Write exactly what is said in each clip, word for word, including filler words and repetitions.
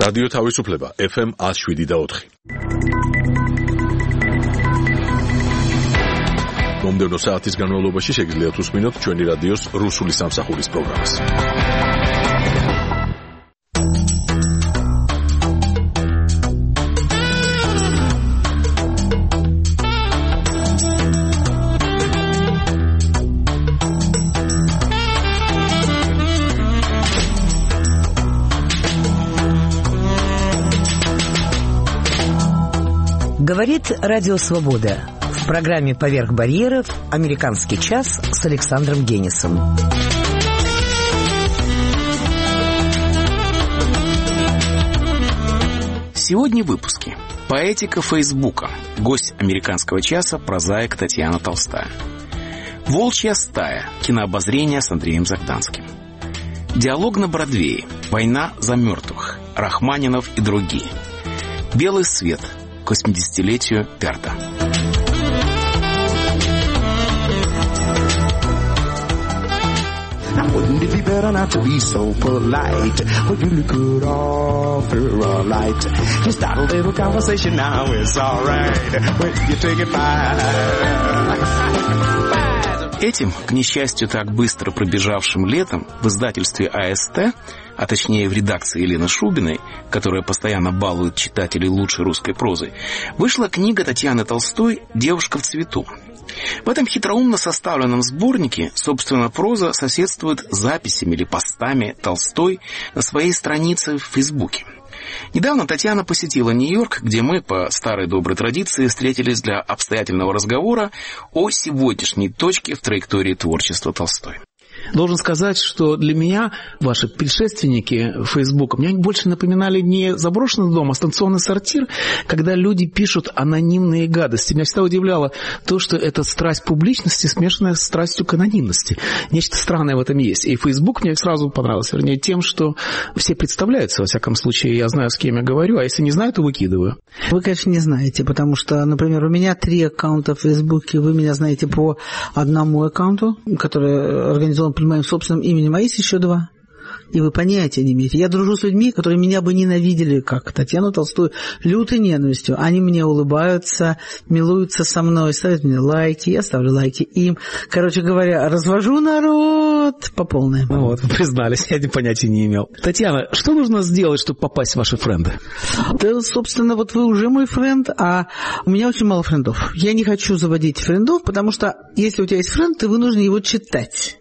რადიო თავისუფლება ეფ ემ one oh seven და four. მომდევნო საათის განმავლობაში შეგიძლიათ უსმინოთ ჩვენი რადიოს რუსული სამსახურის პროგრამას. Говорит Радио Свобода. В программе «Поверх барьеров» «Американский час» с Александром Генисом. Сегодня в выпуске. Поэтика Фейсбука. Гость «Американского часа» прозаик Татьяна Толстая. «Волчья стая». Кинообозрение с Андреем Загданским. Диалог на Бродвее. Война за мертвых. Рахманинов и другие. «Белый свет». К восьмидесятилетию Перта. Wouldn't it be better not to be so polite? Well, you look good off your all light. Just start a little conversation now, it's alright. When you take it by. Этим, к несчастью, так быстро пробежавшим летом в издательстве а эс тэ, а точнее в редакции Елены Шубиной, которая постоянно балует читателей лучшей русской прозой, вышла книга Татьяны Толстой «Девушка в цвету». В этом хитроумно составленном сборнике, собственно, проза соседствует с записями или постами Толстой на своей странице в Фейсбуке. Недавно Татьяна посетила Нью-Йорк, где мы, по старой доброй традиции, встретились для обстоятельного разговора о сегодняшней точке в траектории творчества Толстой. Должен сказать, что для меня ваши предшественники Фейсбука мне больше напоминали не заброшенный дом, а станционный сортир, когда люди пишут анонимные гадости. Меня всегда удивляло то, что это страсть публичности, смешанная с страстью к анонимности. Нечто странное в этом есть. И Фейсбук мне сразу понравился, вернее, тем, что все представляются, во всяком случае, я знаю, с кем я говорю, а если не знаю, то выкидываю. Вы, конечно, не знаете, потому что, например, у меня три аккаунта в Фейсбуке, вы меня знаете по одному аккаунту, который организован под моим собственным именем, а есть еще два. И вы понятия не имеете. Я дружу с людьми, которые меня бы ненавидели, как Татьяну Толстую, лютой ненавистью. Они мне улыбаются, милуются со мной, ставят мне лайки, я ставлю лайки им. Короче говоря, развожу народ по полной. Ну вот, признались, я понятия не имел. Татьяна, что нужно сделать, чтобы попасть в ваши френды? Да, собственно, вот вы уже мой френд, а у меня очень мало френдов. Я не хочу заводить френдов, потому что если у тебя есть френд, ты вынужден его читать.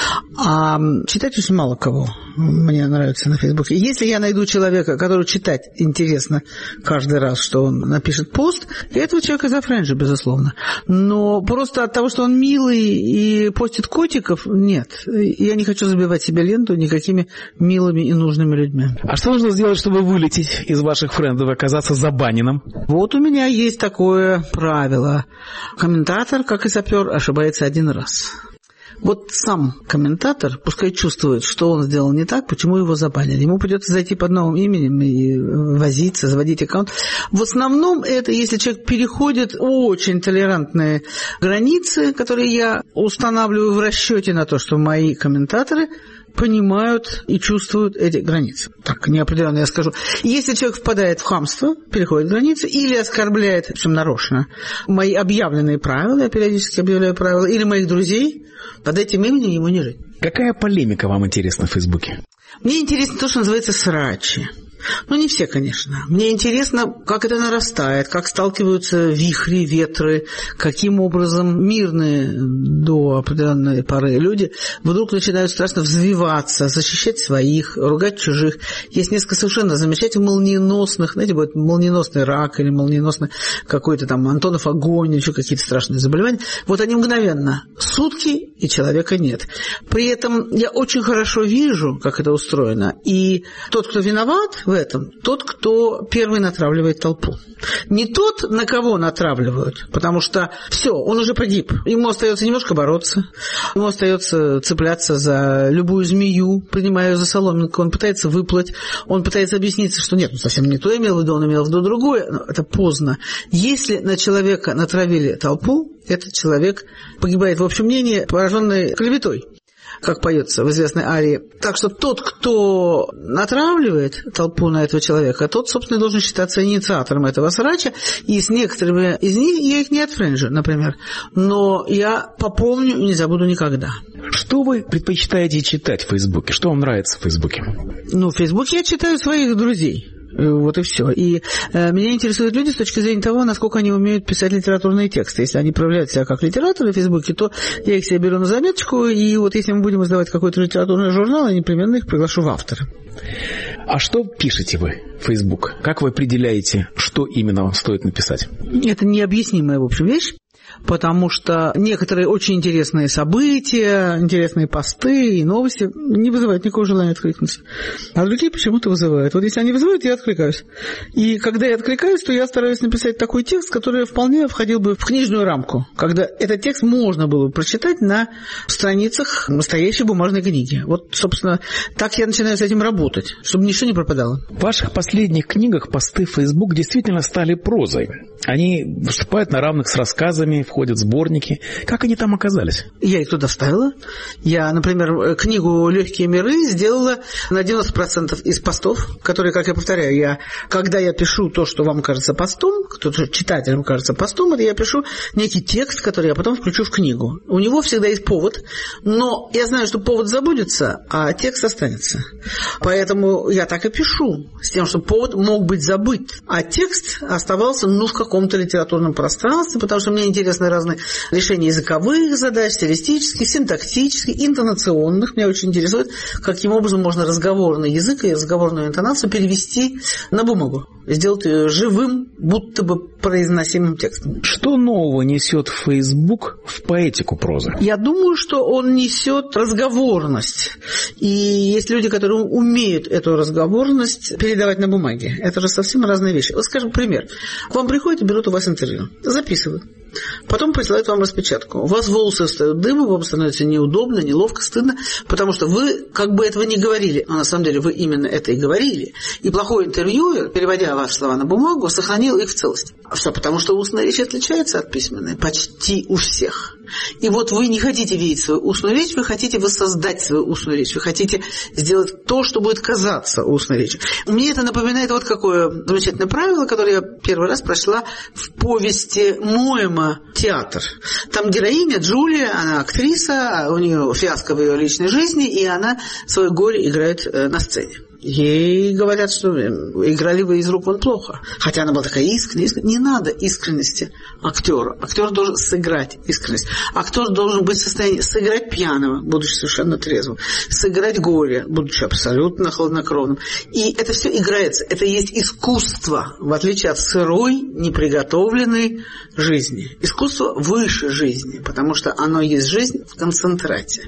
А читать очень мало кого мне нравится на Фейсбуке. Если я найду человека, который читать интересно каждый раз, что он напишет пост, я этого человека зафренджу, безусловно. Но просто от того, что он милый и постит котиков, нет. Я не хочу забивать себе ленту никакими милыми и нужными людьми. А что нужно сделать, чтобы вылететь из ваших френдов и оказаться забаненным? Вот у меня есть такое правило. Комментатор, как и сапер, ошибается один раз. Вот сам комментатор пускай чувствует, что он сделал не так, почему его забанили. Ему придется зайти под новым именем и возиться, заводить аккаунт. В основном это, если человек переходит очень толерантные границы, которые я устанавливаю в расчете на то, что мои комментаторы понимают и чувствуют эти границы. Так, неопределенно я скажу. Если человек впадает в хамство, переходит границы, или оскорбляет, в общем, нарочно, мои объявленные правила, я периодически объявляю правила, или моих друзей, под этим именем ему не жить. Какая полемика вам интересна в Фейсбуке? Мне интересно то, что называется срачи. Ну, не все, конечно. Мне интересно, как это нарастает, как сталкиваются вихри, ветры, каким образом мирные до определенной поры люди вдруг начинают страшно взвиваться, защищать своих, ругать чужих. Есть несколько совершенно замечательных молниеносных, знаете, будет молниеносный рак или молниеносный какой-то там Антонов огонь, еще какие-то страшные заболевания. Вот они мгновенно. Сутки, и человека нет. При этом я очень хорошо вижу, как это устроено. И тот, кто виноват в этом, тот, кто первый натравливает толпу. Не тот, на кого натравливают, потому что все, он уже погиб. Ему остается немножко бороться, ему остается цепляться за любую змею, принимая ее за соломинку, он пытается выплыть, он пытается объясниться, что нет, он совсем не то имел в виду, он имел в виду другое, но это поздно. Если на человека натравили толпу, этот человек погибает, в общем мнении, пораженный клеветой. как поется в известной арии. Так что тот, кто натравливает толпу на этого человека, тот, собственно, должен считаться инициатором этого срача. И с некоторыми из них я их не отфренджу, например. Но я попомню и не забуду никогда. Что вы предпочитаете читать в Фейсбуке? Что вам нравится в Фейсбуке? Ну, в Фейсбуке я читаю своих друзей. Вот и все. И э, меня интересуют люди с точки зрения того, насколько они умеют писать литературные тексты. Если они проявляют себя как литераторы в Фейсбуке, то я их себе беру на заметочку, и вот если мы будем издавать какой-то литературный журнал, я непременно их приглашу в авторы. А что пишете вы в Facebook? Как вы определяете, что именно вам стоит написать? Это необъяснимая, в общем, вещь. Потому что некоторые очень интересные события, интересные посты и новости не вызывают никакого желания откликнуться. А другие почему-то вызывают. Вот если они вызывают, я откликаюсь. И когда я откликаюсь, то я стараюсь написать такой текст, который вполне входил бы в книжную рамку, когда этот текст можно было бы прочитать на страницах настоящей бумажной книги. Вот, собственно, так я начинаю с этим работать, чтобы ничего не пропадало. В ваших последних книгах посты в Facebook действительно стали прозой. Они выступают на равных с рассказами, входят в сборники. Как они там оказались? Я их туда вставила. Я, например, книгу «Легкие миры» сделала на девяносто процентов из постов, которые, как я повторяю, я, когда я пишу то, что вам кажется постом, кто-то читателям кажется постом, это я пишу некий текст, который я потом включу в книгу. У него всегда есть повод, но я знаю, что повод забудется, а текст останется. Поэтому я так и пишу, с тем, что повод мог быть забыт, а текст оставался, ну, в каком-то литературном пространстве, потому что мне интересны разные решения языковых задач, стилистических, синтактических, интонационных. Меня очень интересует, каким образом можно разговорный язык и разговорную интонацию перевести на бумагу, сделать ее живым, будто бы произносимым текстом. Что нового несет Facebook в поэтику прозы? Я думаю, что он несет разговорность. И есть люди, которые умеют эту разговорность передавать на бумаге. Это же совсем разные вещи. Вот, скажем, пример. К вам приходят и берут у вас интервью, записывают. Потом присылают вам распечатку. У вас волосы встают дымом, вам становится неудобно, неловко, стыдно, потому что вы как бы этого не говорили, но на самом деле вы именно это и говорили. И плохой интервьюер, переводя ваши слова на бумагу, сохранил их в целости. Все потому, что устная речь отличается от письменной почти у всех. И вот вы не хотите видеть свою устную речь, вы хотите воссоздать свою устную речь, вы хотите сделать то, что будет казаться устной речью. Мне это напоминает вот какое замечательное правило, которое я первый раз прочла в повести Моэма «Театр». Там героиня Джулия, она актриса, у нее фиаско в ее личной жизни, и она свое горе играет на сцене. Ей говорят, что играли вы из рук вон плохо. Хотя она была такая искренняя. искренняя. Не надо искренности актеру. Актер должен сыграть искренность. Актер должен быть в состоянии сыграть пьяного, будучи совершенно трезвым, сыграть горе, будучи абсолютно хладнокровным. И это все играется. Это есть искусство, в отличие от сырой, неприготовленной жизни. Искусство выше жизни, потому что оно есть жизнь в концентрате.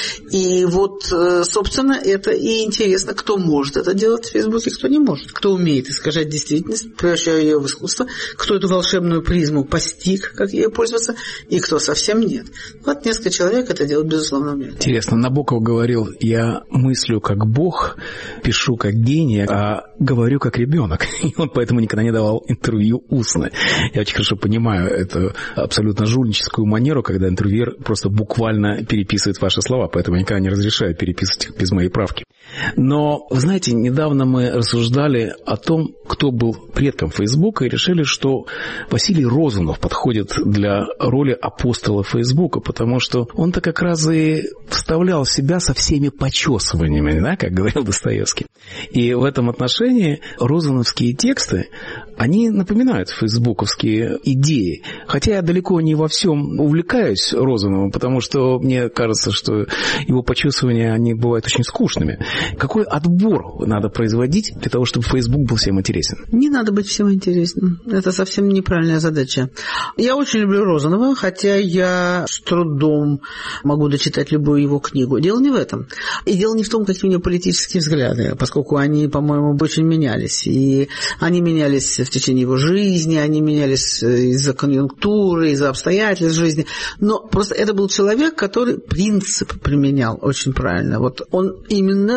И вот, собственно, это и интересно, кто может это делать в Фейсбуке, кто не может. Кто умеет искажать действительность, превращая ее в искусство, кто эту волшебную призму постиг, как ею пользоваться, и кто совсем нет. Вот несколько человек это делают, безусловно, умеют. Интересно, Набоков говорил: я мыслю как Бог, пишу как гений, а говорю как ребенок. И он поэтому никогда не давал интервью устно. Я очень хорошо понимаю эту абсолютно жульническую манеру, когда интервьюер просто буквально переписывает ваши слова, поэтому я никогда не разрешаю переписывать их без моей правки. Но, вы знаете, недавно мы рассуждали о том, кто был предком Фейсбука, и решили, что Василий Розанов подходит для роли апостола Фейсбука, потому что он-то как раз и вставлял себя со всеми почесываниями, да, как говорил Достоевский. И в этом отношении розановские тексты, они напоминают фейсбуковские идеи. Хотя я далеко не во всем увлекаюсь Розановым, потому что мне кажется, что его почесывания, они бывают очень скучными. Какой отбор надо производить для того, чтобы Facebook был всем интересен? Не надо быть всем интересным. Это совсем неправильная задача. Я очень люблю Розанова, хотя я с трудом могу дочитать любую его книгу. Дело не в этом. И дело не в том, какие у него политические взгляды, поскольку они, по-моему, очень менялись. И они менялись в течение его жизни, они менялись из-за конъюнктуры, из-за обстоятельств жизни. Но просто это был человек, который принцип применял очень правильно. Вот он именно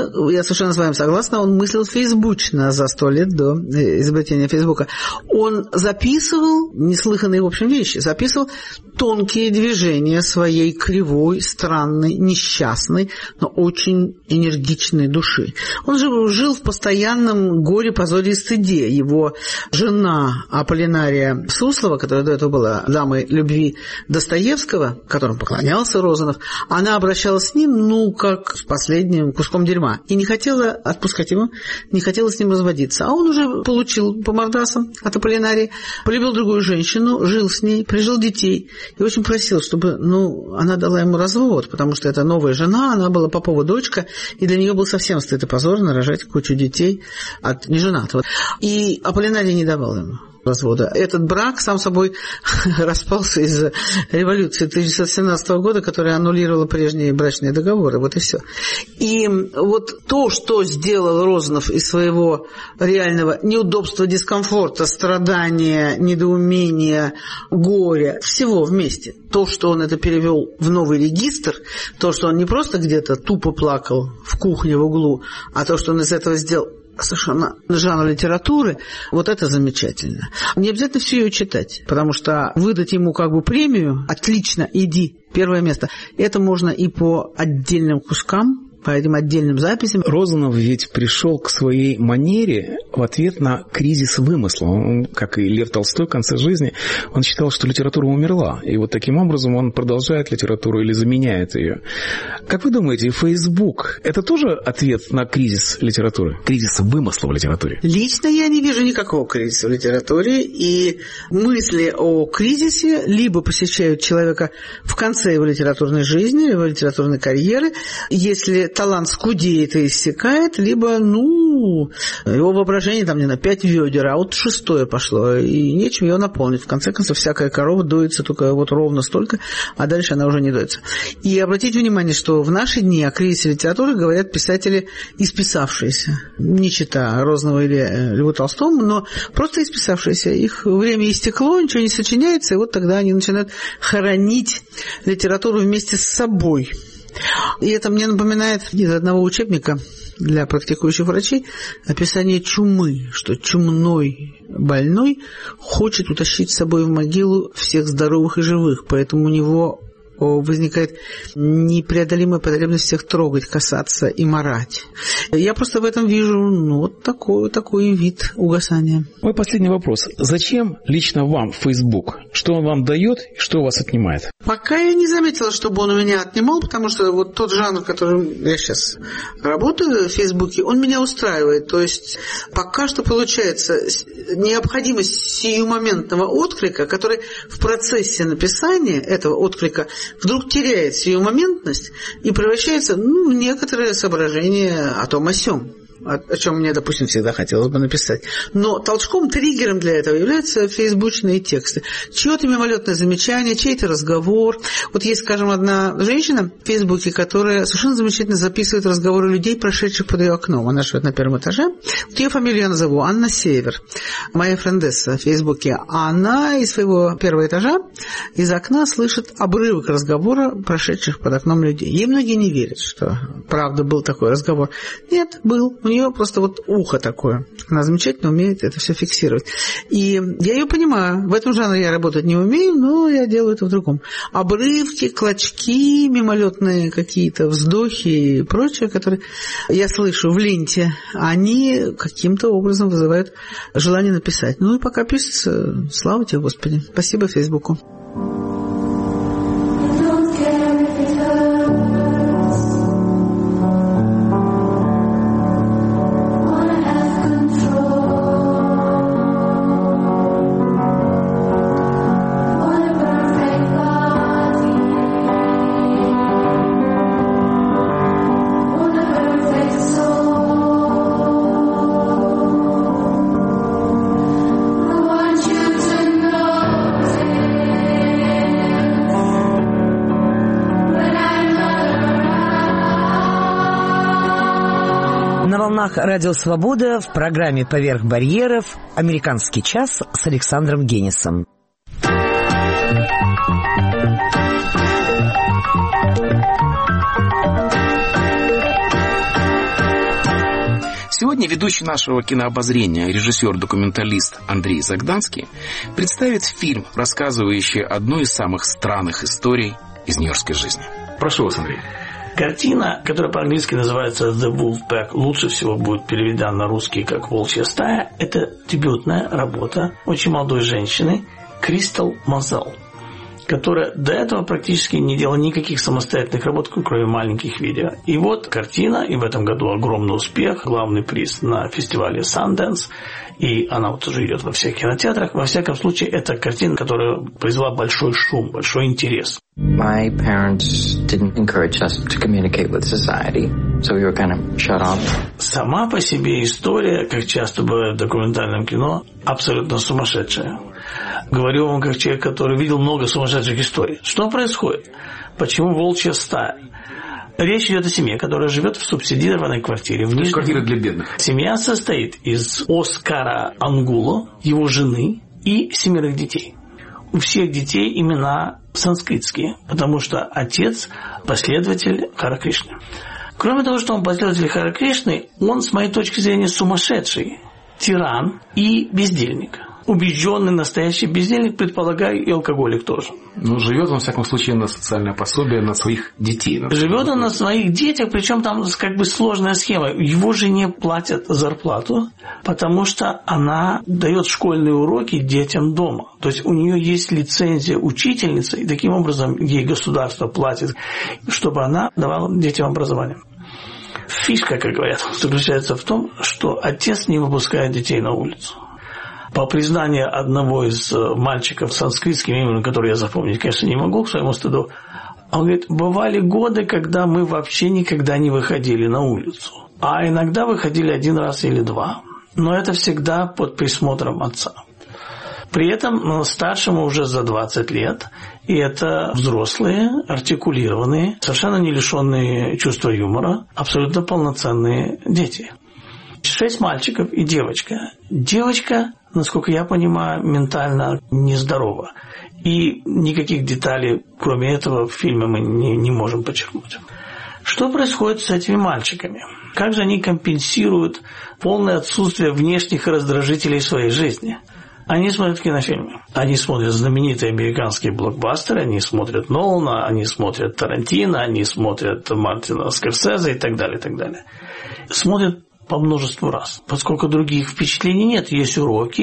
я совершенно с вами согласна, он мыслил фейсбучно за сто лет до изобретения Фейсбука. Он записывал неслыханные, в общем, вещи, записывал тонкие движения своей кривой, странной, несчастной, но очень энергичной души. Он же жил в постоянном горе, позоре и стыде. Его жена Аполлинария Суслова, которая до этого была дамой любви Достоевского, которому поклонялся Розанов, она обращалась с ним, ну, как с последним куском дерьма, и не хотела отпускать его, не хотела с ним разводиться. А он уже получил по мордасам от Аполлинарии, полюбил другую женщину, жил с ней, прижил детей, и очень просил, чтобы, ну, она дала ему развод, потому что это новая жена, она была попова дочка, и для нее был совсем стыд и позор нарожать кучу детей от неженатого. И Аполлинарий не давал ему развода. Этот брак сам собой распался из-за революции тысяча девятьсот семнадцатого года, которая аннулировала прежние брачные договоры. Вот и все. И вот то, что сделал Розанов из своего реального неудобства, дискомфорта, страдания, недоумения, горя, всего вместе, то, что он это перевел в новый регистр, то, что он не просто где-то тупо плакал в кухне в углу, а то, что он из этого сделал совершенно жанр литературы, вот это замечательно. Не обязательно все ее читать, потому что выдать ему как бы премию «Отлично, иди, первое место» это можно и по отдельным кускам, по этим отдельным записям. Розанов ведь пришел к своей манере в ответ на кризис вымысла. Он, как и Лев Толстой в конце жизни, он считал, что литература умерла. И вот таким образом он продолжает литературу или заменяет ее. Как вы думаете, Facebook – это тоже ответ на кризис литературы? Кризис вымысла в литературе? Лично я не вижу никакого кризиса в литературе. И мысли о кризисе либо посещают человека в конце его литературной жизни, его литературной карьеры, если талант скудеет и иссякает, либо, ну, его воображение там не на пять ведер, а вот шестое пошло, и нечем ее наполнить. В конце концов, всякая корова дуется только вот ровно столько, а дальше она уже не дуется. И обратите внимание, что в наши дни о кризисе литературы говорят писатели исписавшиеся, не читая Розанова или Льву Толстому, но просто исписавшиеся. Их время истекло, ничего не сочиняется, и вот тогда они начинают хоронить литературу вместе с собой. И это мне напоминает из одного учебника для практикующих врачей описание чумы, что чумной больной хочет утащить с собой в могилу всех здоровых и живых, поэтому у него возникает непреодолимая потребность всех трогать, касаться и марать. Я просто в этом вижу, ну, вот такой, такой вид угасания. Мой последний вопрос. Зачем лично вам Facebook? Что он вам дает и что у вас отнимает? Пока я не заметила, чтобы он у меня отнимал, потому что вот тот жанр, которым я сейчас работаю в Фейсбуке, он меня устраивает. То есть пока что получается необходимость сиюмоментного отклика, который в процессе написания этого отклика вдруг теряет сиюмоментность и превращается, ну, в некоторые соображения о том о сём, о чем мне, допустим, всегда хотелось бы написать. Но толчком, триггером для этого являются фейсбучные тексты. Чье-то мимолетное замечание, чей-то разговор. Вот есть, скажем, одна женщина в Фейсбуке, которая совершенно замечательно записывает разговоры людей, прошедших под ее окном. Она живет на первом этаже. Вот ее фамилию я назову. Анна Север. Моя френдесса в Фейсбуке. Она из своего первого этажа, из окна слышит обрывок разговора, прошедших под окном людей. Ей многие не верят, что правда был такой разговор. Нет, был. У нее просто вот ухо такое. Она замечательно умеет это все фиксировать. И я ее понимаю. В этом жанре я работать не умею, но я делаю это в другом. Обрывки, клочки, мимолетные какие-то вздохи и прочее, которые я слышу в ленте, они каким-то образом вызывают желание написать. Ну и пока пишется, слава тебе, Господи. Спасибо Фейсбуку. Радио «Свобода» в программе «Поверх барьеров» «Американский час» с Александром Генисом. Сегодня ведущий нашего кинообозрения, режиссер-документалист Андрей Загданский представит фильм, рассказывающий одну из самых странных историй из нью-йоркской жизни. Прошу вас, Андрей. Картина, которая по-английски называется «The Wolf Pack», лучше всего будет переведена на русский как «Волчья стая», это дебютная работа очень молодой женщины Кристал Мозел, которая до этого практически не делала никаких самостоятельных работ, кроме маленьких видео. И вот картина, и в этом году огромный успех, главный приз на фестивале Sundance, и она вот уже идет во всех кинотеатрах. Во всяком случае, это картина, которая произвела большой шум, большой интерес. My parents didn't encourage us to communicate with society, so we were kind of shut off. Сама по себе история, как часто бывает в документальном кино, абсолютно сумасшедшая. Говорю вам как человек, который видел много сумасшедших историй. Что происходит? Почему волчья стая? Речь идет о семье, которая живет в субсидированной квартире. В Нижнем... Квартира для бедных. Семья состоит из Оскара Ангуло, его жены и семерых детей. У всех детей имена санскритские, потому что отец – последователь Харе Кришны. Кроме того, что он последователь Харе Кришны, он, с моей точки зрения, сумасшедший, тиран и бездельник. Убежденный настоящий бездельник, предполагаю, и алкоголик тоже. Ну, живет, во всяком случае, на социальное пособие, на своих детей. На живет он на своих детях, причем там как бы сложная схема. Его жене платят зарплату, потому что она дает школьные уроки детям дома. То есть у нее есть лицензия учительницы, и таким образом ей государство платит, чтобы она давала детям образование. Фишка, как говорят, заключается в том, что отец не выпускает детей на улицу. По признанию одного из мальчиков с санскритским именем, который я запомнить, конечно, не могу, к своему стыду, он говорит, бывали годы, когда мы вообще никогда не выходили на улицу. А иногда выходили один раз или два. Но это всегда под присмотром отца. При этом старшему уже за двадцать лет, и это взрослые, артикулированные, совершенно не лишенные чувства юмора, абсолютно полноценные дети. Шесть мальчиков и девочка. Девочка, насколько я понимаю, ментально нездорова. И никаких деталей, кроме этого, в фильме мы не, не можем подчеркнуть. Что происходит с этими мальчиками? Как же они компенсируют полное отсутствие внешних раздражителей в своей жизни? Они смотрят кинофильмы. Они смотрят знаменитые американские блокбастеры, они смотрят Нолана, они смотрят Тарантино, они смотрят Мартина Скорсезе и так далее, и так далее. Смотрят по множеству раз, поскольку других впечатлений нет, есть уроки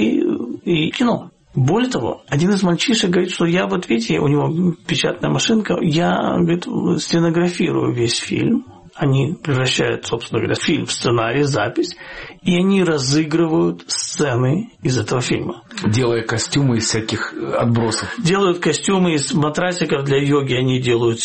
и кино. Более того, один из мальчишек говорит, что я, вот видите, у него печатная машинка, я, говорит, стенографирую весь фильм, они превращают, собственно говоря, фильм в сценарий, запись, и они разыгрывают сцены из этого фильма. Делая костюмы из всяких отбросов. Делают костюмы из матрасиков для йоги, они делают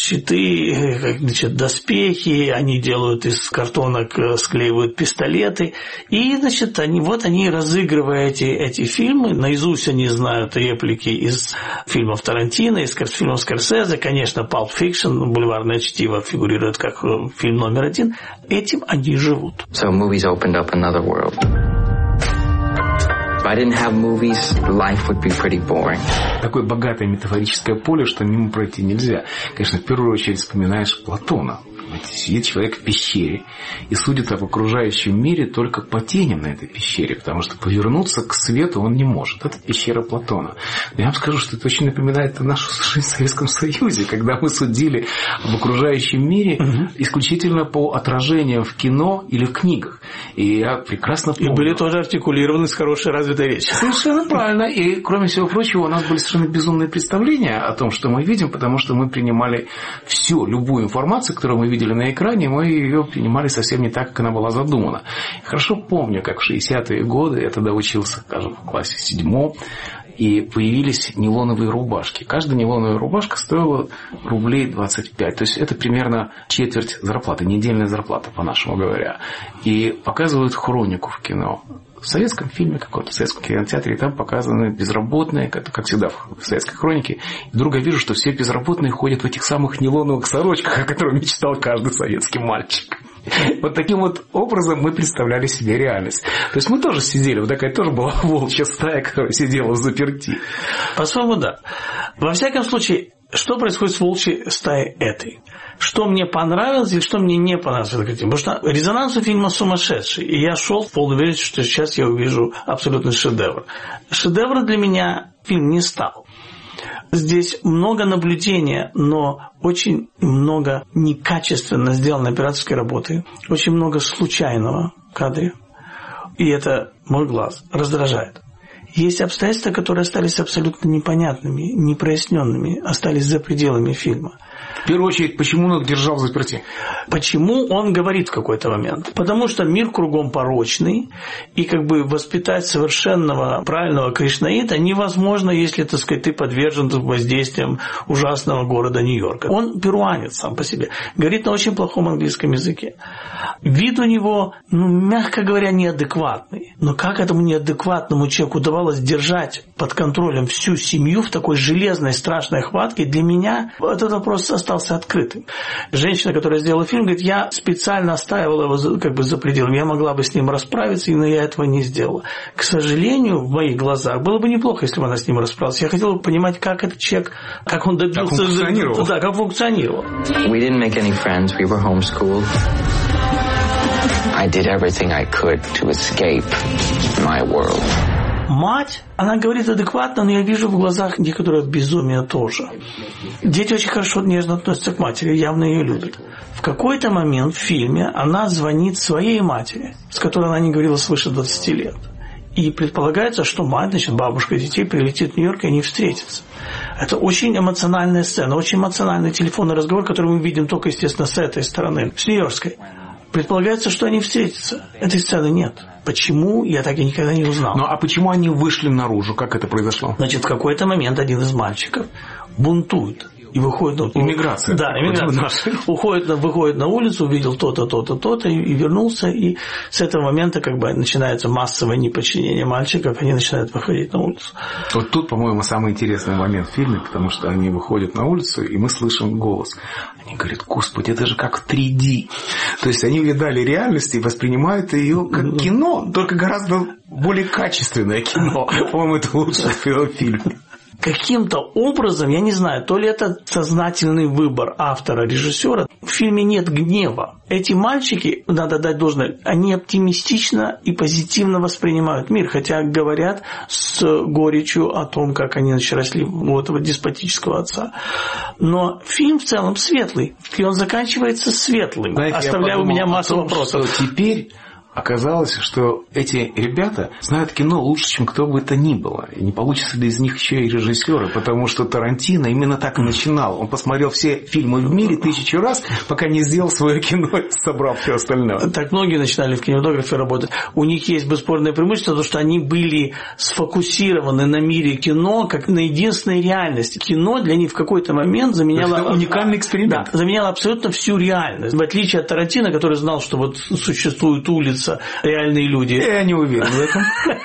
щиты, значит, доспехи, они делают из картонок, склеивают пистолеты. И, значит, они, вот они, разыгрывая эти, эти фильмы, наизусть они знают реплики из фильмов Тарантино, из фильмов Скорсезе, конечно, Pulp Fiction, «Бульварное чтиво» фигурирует как фильм номер один. Этим они живут. So movies opened up another world. If I didn't have movies, life would be pretty boring. Такое богатое метафорическое поле, что мимо пройти нельзя. Конечно, в первую очередь вспоминаешь Платона. Сидит человек в пещере и судит об окружающем мире только по теням на этой пещере, потому что повернуться к свету он не может. Это пещера Платона. Но я вам скажу, что это очень напоминает нашу жизнь в Советском Союзе, когда мы судили об окружающем мире угу. исключительно по отражениям в кино или в книгах. И я прекрасно помню. И были тоже артикулированы с хорошей развитой речью. Совершенно правильно. И, кроме всего прочего, у нас были совершенно безумные представления о том, что мы видим, потому что мы принимали всю, любую информацию, которую мы видели на экране, мы ее принимали совсем не так, как она была задумана. Хорошо помню, как в шестидесятые годы, я тогда учился, скажем, в классе седьмом, и появились нейлоновые рубашки. Каждая нейлоновая рубашка стоила рублей двадцать пять. То есть это примерно четверть зарплаты, недельная зарплата, по-нашему говоря. И показывают хронику в кино. В советском фильме каком-то, в советском кинотеатре, там показаны безработные, как, как всегда в советской хронике. И вдруг я вижу, что все безработные ходят в этих самых нейлоновых сорочках, о которых мечтал каждый советский мальчик. Вот таким вот образом мы представляли себе реальность. То есть мы тоже сидели, вот такая тоже была волчья стая, которая сидела в заперти. По-своему, да. Во всяком случае, Что происходит с волчьей стаей этой? Что мне понравилось или что мне не понравилось в этой картине? Потому что резонанс у фильма сумасшедший. И я шел в полной уверенности, что сейчас я увижу абсолютный шедевр. Шедевр для меня фильм не стал. Здесь много наблюдения, но очень много некачественно сделанной операторской работы. Очень много случайного в кадре. И это мой глаз раздражает. Есть обстоятельства, которые остались абсолютно непонятными, непроясненными, остались за пределами фильма. В первую очередь, почему он их держал в заперти? Почему он говорит в какой-то момент? Потому что мир кругом порочный, и как бы воспитать совершенного, правильного кришнаита невозможно, если, так сказать, ты подвержен воздействиям ужасного города Нью-Йорка. Он перуанец сам по себе, говорит на очень плохом английском языке. Вид у него, ну, мягко говоря, неадекватный. Но как этому неадекватному человеку удавалось держать под контролем всю семью в такой железной, страшной хватке, для меня этот вопрос остался открытым. Женщина, которая сделала фильм, говорит, я специально оставила его как бы за пределами, я могла бы с ним расправиться, но я этого не сделала. К сожалению, в моих глазах было бы неплохо, если бы она с ним расправилась. Я хотел бы понимать, как этот человек, как он добился... Как он функционировал. Да, как функционировал. We didn't make any friends. We were homeschooled. I did everything I could to escape my world. Мать, она говорит адекватно, но я вижу в глазах некоторое безумие тоже. Дети очень хорошо, нежно относятся к матери, явно ее любят. В какой-то момент в фильме она звонит своей матери, с которой она не говорила свыше двадцати лет. И предполагается, что мать, значит, бабушка детей прилетит в Нью-Йорк, и они встретятся. Это очень эмоциональная сцена, очень эмоциональный телефонный разговор, который мы видим только, естественно, с этой стороны, с нью-йоркской. Предполагается, что они встретятся. Этой сцены нет. Почему, я так и никогда не узнал. Ну, а почему они вышли наружу? Как это произошло? Значит, в какой-то момент один из мальчиков бунтует. И выходит на... Иммиграция. Да, иммиграция. Уходит, выходит на улицу, увидел то-то, то-то, то-то, и вернулся. И с этого момента как бы начинается массовое неподчинение мальчиков, они начинают выходить на улицу. Вот тут, по-моему, самый интересный момент в фильме, потому что они выходят на улицу, и мы слышим голос. Они говорят, господи, это же как в три дэ. То есть они видали реальность и воспринимают ее как кино, только гораздо более качественное кино. По-моему, это лучшее в фильме. Каким-то образом, я не знаю, то ли это сознательный выбор автора, режиссера, в фильме нет гнева. Эти мальчики, надо дать должное, они оптимистично и позитивно воспринимают мир, хотя говорят с горечью о том, как они значит, росли у этого деспотического отца. Но фильм в целом светлый, и он заканчивается светлым, знаете, оставляя у меня массу том, вопросов. Что теперь оказалось, что эти ребята знают кино лучше, чем кто бы это ни было. И не получится ли из них еще и режиссеры, потому что Тарантино именно так и начинал. Он посмотрел все фильмы в мире тысячу раз, пока не сделал свое кино и собрал все остальное. Так многие начинали в кинематографе работать. У них есть бесспорное преимущество, потому что они были сфокусированы на мире кино, как на единственной реальности. Кино для них в какой-то момент заменяло... Это уникальный эксперимент. Да, заменяло абсолютно всю реальность. В отличие от Тарантино, который знал, что вот существует улица, реальные люди. Я не уверен в этом.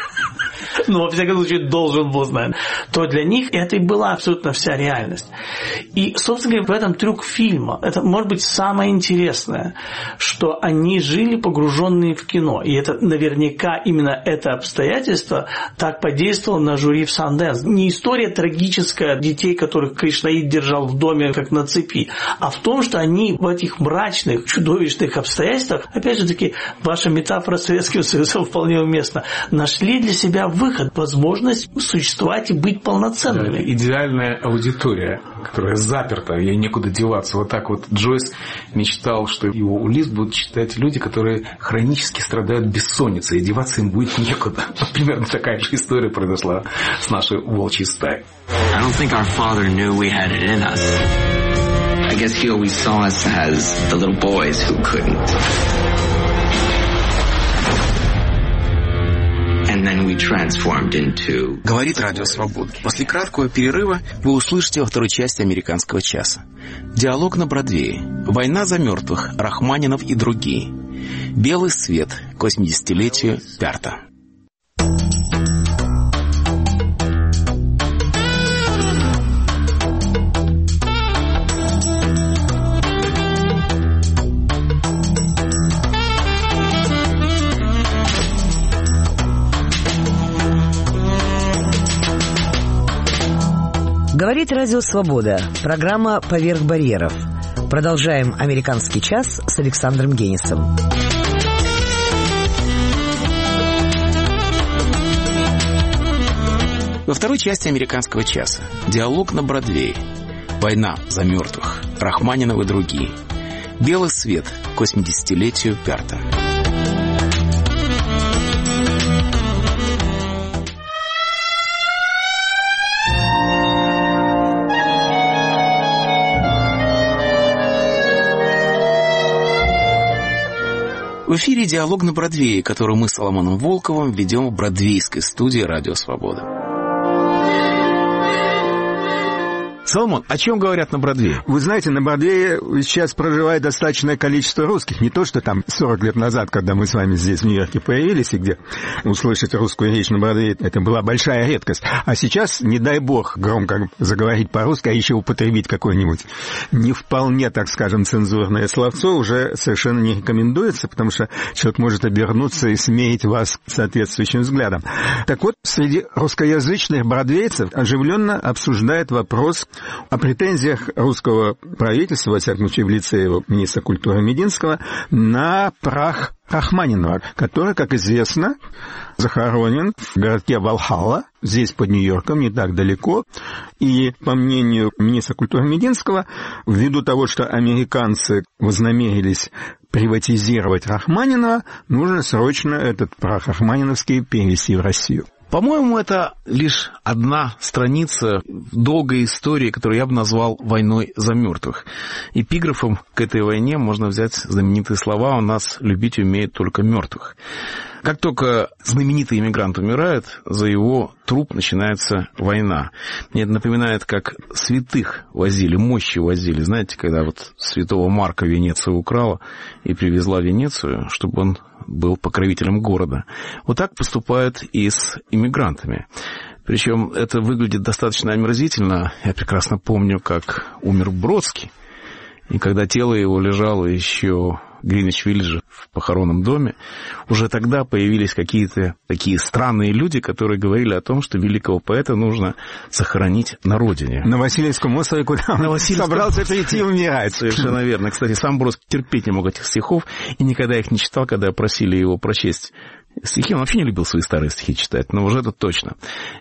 Ну, во всяком случае, должен был знать. То для них это и была абсолютно вся реальность. И, собственно говоря, в этом трюк фильма. Это, может быть, самое интересное, что они жили погруженные в кино. И это наверняка именно это обстоятельство так подействовало на жюри в Санденс. Не история трагическая детей, которых Кришнаид держал в доме, как на цепи, а в том, что они в этих мрачных, чудовищных обстоятельствах, опять же таки, ваша метафора с Советским Союзом вполне уместна, нашли для себя выход, возможность существовать и быть полноценными. Идеальная аудитория, которая заперта, ей некуда деваться. Вот так вот Джойс мечтал, что его Улисс будут читать люди, которые хронически страдают бессонницей, и деваться им будет некуда. Примерно такая же история произошла с нашей волчьей стаей. I don't think our father knew we had it in us. I guess he always saw us as the little boys who couldn't. Into... Говорит Радио Свобода. После краткого перерыва вы услышите во второй части «Американского часа». Диалог на Бродвее. Война за мертвых. Рахманинов и другие. Белый свет к восьмидесятилетию Пярта. Говорит Радио Свобода. Программа «Поверх барьеров». Продолжаем «Американский час» с Александром Генисом. Во второй части «Американского часа» диалог на Бродвее. Война за мертвых. Рахманинов и другие. Белый свет к восьмидесятилетию Пярта. В эфире «Диалог на Бродвее», который мы с Соломоном Волковым ведем в бродвейской студии «Радио Свобода». Соломон, о чем говорят на Бродвее? Вы знаете, на Бродвее сейчас проживает достаточное количество русских. Не то, что там сорок лет назад, когда мы с вами здесь в Нью-Йорке появились, и где услышать русскую речь на Бродвее, это была большая редкость. А сейчас, не дай бог, громко заговорить по-русски, а еще употребить какое-нибудь не вполне, так скажем, цензурное словцо уже совершенно не рекомендуется, потому что человек может обернуться и смеять вас соответствующим взглядом. Так вот, среди русскоязычных бродвейцев оживленно обсуждает вопрос о претензиях русского правительства, во всяком случае в лице его министра культуры Мединского, на прах Рахманинова, который, как известно, захоронен в городке Валхалла, здесь под Нью-Йорком, не так далеко. И, по мнению министра культуры Мединского, ввиду того, что американцы вознамерились приватизировать Рахманинова, нужно срочно этот прах рахманиновский перевести в Россию. По-моему, это лишь одна страница долгой истории, которую я бы назвал «войной за мертвых». Эпиграфом к этой войне можно взять знаменитые слова «У нас любить умеют только мертвых». Как только знаменитый иммигрант умирает, за его труп начинается война. Мне это напоминает, как святых возили, мощи возили. Знаете, когда вот святого Марка Венеция украла и привезла в Венецию, чтобы он был покровителем города. Вот так поступают и с иммигрантами. Причем это выглядит достаточно омерзительно. Я прекрасно помню, как умер Бродский. И когда тело его лежало еще в Гринвич-Виллидже в похоронном доме, уже тогда появились какие-то такие странные люди, которые говорили о том, что великого поэта нужно захоронить на родине. На Васильевском острове, куда он Васильевском... собрался прийти умирать. Совершенно верно. Кстати, сам Бродский терпеть не мог этих стихов и никогда их не читал, когда просили его прочесть стихи. Он вообще не любил свои старые стихи читать, но уже это точно.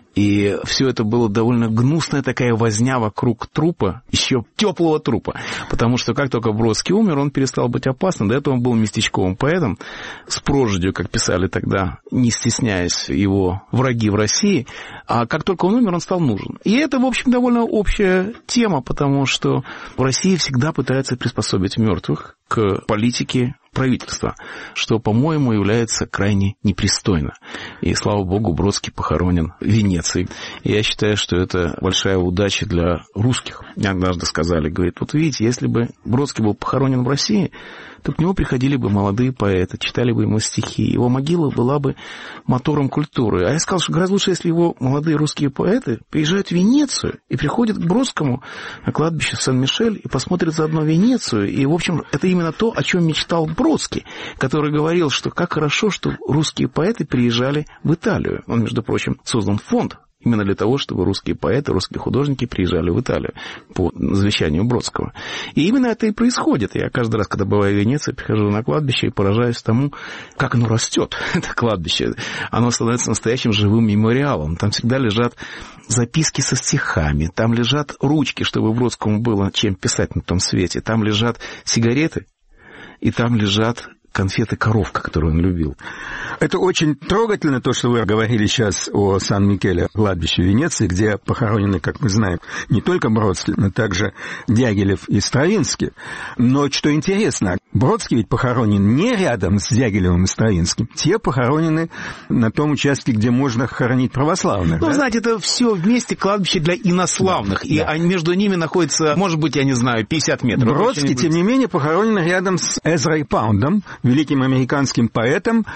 И все это было довольно гнусная такая возня вокруг трупа, еще теплого трупа. Потому что как только Бродский умер, он перестал быть опасным. До этого он был местечковым поэтом с прожитью, как писали тогда, не стесняясь его враги в России. А как только он умер, он стал нужен. И это, в общем, довольно общая тема, потому что в России всегда пытаются приспособить мертвых к политике правительства, что, по-моему, является крайне непристойно. И, слава богу, Бродский похоронен в Венеции. И я считаю, что это большая удача для русских. Мне однажды сказали, говорит, вот видите, если бы Бродский был похоронен в России, то к нему приходили бы молодые поэты, читали бы ему стихи, его могила была бы мотором культуры. А я сказал, что гораздо лучше, если его молодые русские поэты приезжают в Венецию и приходят к Бродскому на кладбище Сен-Мишель и посмотрят заодно Венецию. И, в общем, это именно то, о чем мечтал Бродский, который говорил, что как хорошо, что русские поэты приезжали в Италию. Он, между прочим, создан фонд именно для того, чтобы русские поэты, русские художники приезжали в Италию по завещанию Бродского. И именно это и происходит. Я каждый раз, когда бываю в Венеции, прихожу на кладбище и поражаюсь тому, как оно растет, это кладбище. Оно становится настоящим живым мемориалом. Там всегда лежат записки со стихами, там лежат ручки, чтобы Бродскому было чем писать на том свете, там лежат сигареты, и там лежат конфеты «Коровка», которую он любил. Это очень трогательно, то, что вы говорили сейчас о Сан-Микеле, кладбище в Венеции, где похоронены, как мы знаем, не только Бродский, но также Дягилев и Стравинский. Но что интересно, Бродский ведь похоронен не рядом с Дягилевым и Стравинским. Те похоронены на том участке, где можно хоронить православных. Ну, да? знаете, это все вместе кладбище для инославных. Да, и да. Между ними находится, может быть, я не знаю, пятьдесят метров. Бродский, тем не менее, похоронен рядом с Эзрой Паундом, великим американским поэтом, знаменитым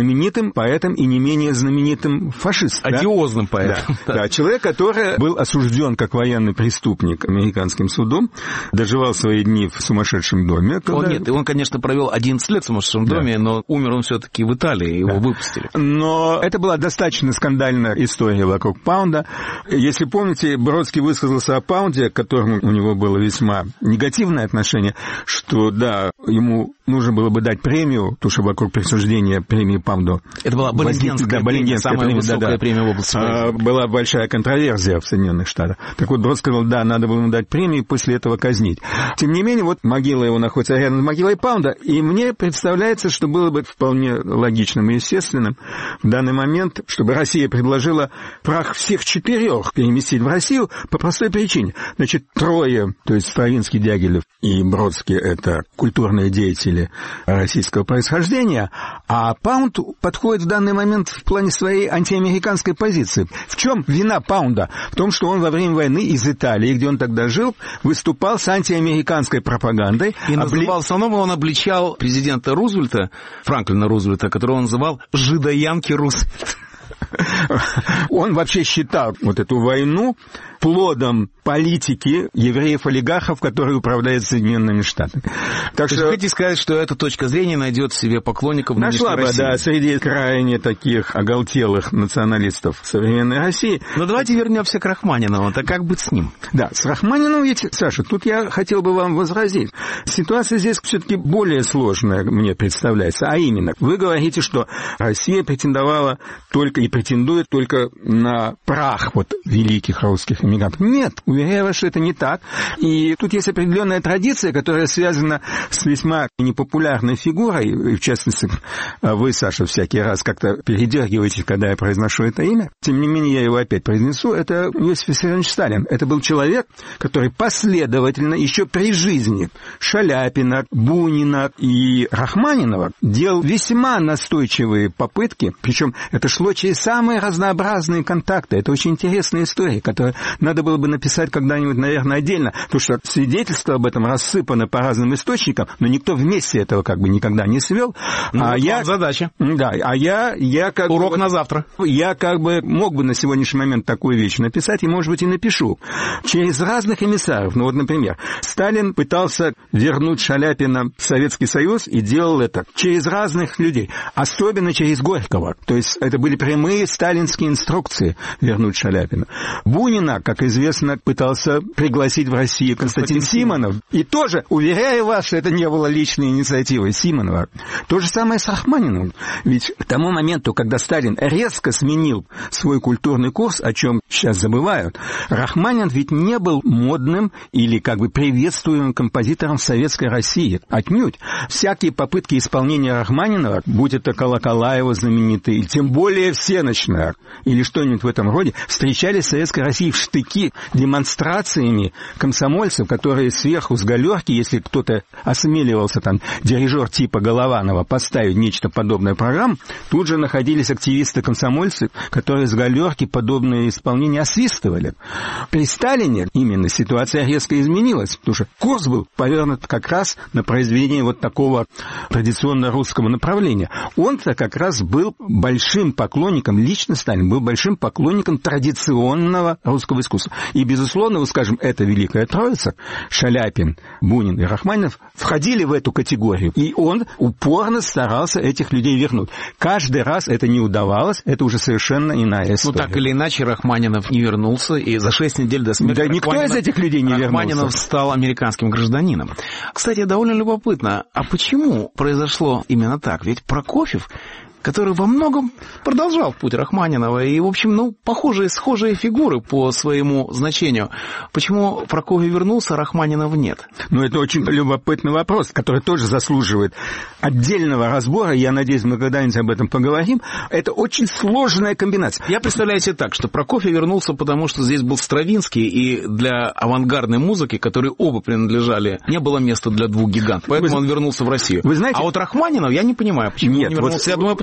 знаменитым поэтом и не менее знаменитым фашистом. Одиозным да? поэтом. Да. Да, человек, который был осужден как военный преступник американским судом, доживал свои дни в сумасшедшем доме. Когда... Он нет, и он, конечно, провел одиннадцать лет в сумасшедшем да. доме, но умер он все-таки в Италии, его да. выпустили. Но это была достаточно скандальная история вокруг Паунда. Если помните, Бродский высказался о Паунде, к которому у него было весьма негативное отношение, что, да, ему нужно было бы дать премию, потому что вокруг присуждения премии Паунду... Это была Баллингенская да, премия, самая премия, высокая да, да. премия в области а, была большая контроверсия в Соединенных Штатах. Так вот, Брод сказал, да, надо было ему дать премию и после этого казнить. Тем не менее, вот могила его находится рядом с могилой Паунда, и мне представляется, что было бы вполне логичным и естественным в данный момент, чтобы Россия предложила прах всех четырех переместить в Россию по простой причине. Значит, трое, то есть Стравинский, Дягилев и Бродский, это культурные деятели российского происхождения, а Паунд подходит в данный момент в плане своей антиамериканской позиции. В чем вина Паунда? В том, что он во время войны из Италии, где он тогда жил, выступал с антиамериканской пропагандой. И называл, в основном он обличал президента Рузвельта, Франклина Рузвельта, которого он называл «жидоянки Рузвельт». Он вообще считал вот эту войну плодом политики евреев-олигархов, которые управляют Соединенными Штатами. Так что... Вы хотите сказать, что эта точка зрения найдет в себе поклонников нашла бы, России? Да, среди крайне таких оголтелых националистов современной России. Но давайте вернемся к Рахманинову. Так как быть с ним? Да, с Рахманиновым ведь, Саша, тут я хотел бы вам возразить. Ситуация здесь все-таки более сложная, мне представляется. А именно, вы говорите, что Россия претендовала только и претендует только на прах вот великих русских эмигрантов. Нет, уверяю вас, что это не так. И тут есть определенная традиция, которая связана с весьма непопулярной фигурой. И в частности, вы, Саша, всякий раз как-то передергиваетесь, когда я произношу это имя. Тем не менее, я его опять произнесу. Это Иосиф Виссарионович Сталин. Это был человек, который последовательно еще при жизни Шаляпина, Бунина и Рахманинова делал весьма настойчивые попытки. Причем это шло через самые разнообразные контакты. Это очень интересная история, которая надо было бы написать когда-нибудь, наверное, отдельно, потому что свидетельства об этом рассыпаны по разным источникам, но никто вместе этого как бы никогда не свел. Ну, а вот я... задача. Да, а я, я как Урок бы... на завтра. Я как бы мог бы на сегодняшний момент такую вещь написать, и, может быть, и напишу. Через разных эмиссаров. Ну, вот, например, Сталин пытался вернуть Шаляпина в Советский Союз и делал это через разных людей, особенно через Горького. То есть это были прямые сталинские инструкции вернуть Шаляпина. Бунина, как известно, пытался пригласить в Россию Константин, Константин Симонов. И тоже, уверяю вас, что это не было личной инициативой Симонова. То же самое с Рахманиновым. Ведь к тому моменту, когда Сталин резко сменил свой культурный курс, о чем сейчас забывают, Рахманинов ведь не был модным или как бы приветствуемым композитором в Советской России. Отнюдь. Всякие попытки исполнения Рахманинова, будь это колокола его знаменитые, или тем более всеночная, или что-нибудь в этом роде, встречались в Советской России в штыки демонстрациями комсомольцев, которые сверху с галерки, если кто-то осмеливался, там, дирижер типа Голованова, поставить нечто подобное программу, тут же находились активисты-комсомольцы, которые с галерки подобные исполнения освистывали. При Сталине именно ситуация резко изменилась, потому что курс был повернут как раз на произведение вот такого традиционно русского направления. Он-то как раз был большим поклонником, лично Сталин был большим поклонником традиционного русского искусства. И, безусловно, вот, скажем, эта великая троица, Шаляпин, Бунин и Рахманинов, входили в эту категорию. И он упорно старался этих людей вернуть. Каждый раз это не удавалось, это уже совершенно иная история. Ну, так или иначе, Рахманинов не вернулся, и за шесть недель до смерти да никто из этих людей не Рахманинов вернулся. стал американским гражданином. Кстати, довольно любопытно, а почему произошло именно так? Ведь Прокофьев, который во многом продолжал путь Рахманинова, и, в общем, ну, похожие, схожие фигуры по своему значению. Почему Прокофьев вернулся, а Рахманинов нет? Ну, это очень любопытный вопрос, который тоже заслуживает отдельного разбора. Я надеюсь, мы когда-нибудь об этом поговорим. Это очень сложная комбинация. Я представляю себе так, что Прокофьев вернулся, потому что здесь был Стравинский, и для авангардной музыки, которые оба принадлежали, не было места для двух гигантов. Поэтому вы... он вернулся в Россию. Вы знаете... А вот Рахманинов, я не понимаю, почему Нет, он не вернулся. вот... Я думаю, потому